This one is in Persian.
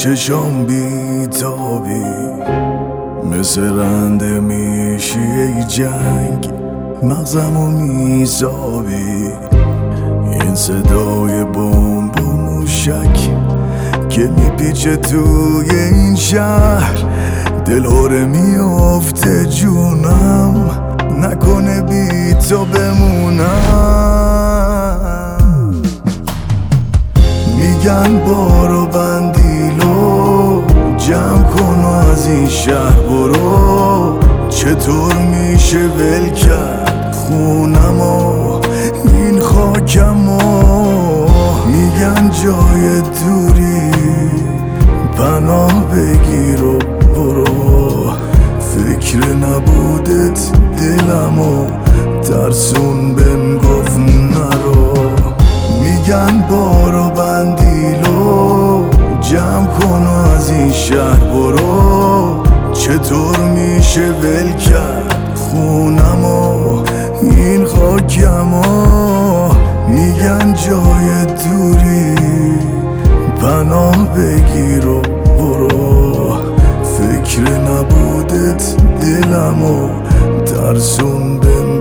چشام بیتابی مثل رنده میشی ای جنگ مغزمو میزابی. این صدای بمب و موشک که میپیچه توی این شهر دلهوره میافته جونم نکنه بی تو بمونم. میگن بارو بندیلو جمع کن و از این شهر برو. چطور میشه ول کرد خونمو این خاکمو؟ میگن جای دوری پناه بگیر و برو. فکر نبودت دلمو ترسون بهم گفت نرو. میگن بارو بندیلو جمع کن و از این شهر برو. چطور میشه ول کرد خونمو این خاکمو؟ میگن جای دوری پناه بگیر و برو. فکر نبودت دلمو ترسون بهم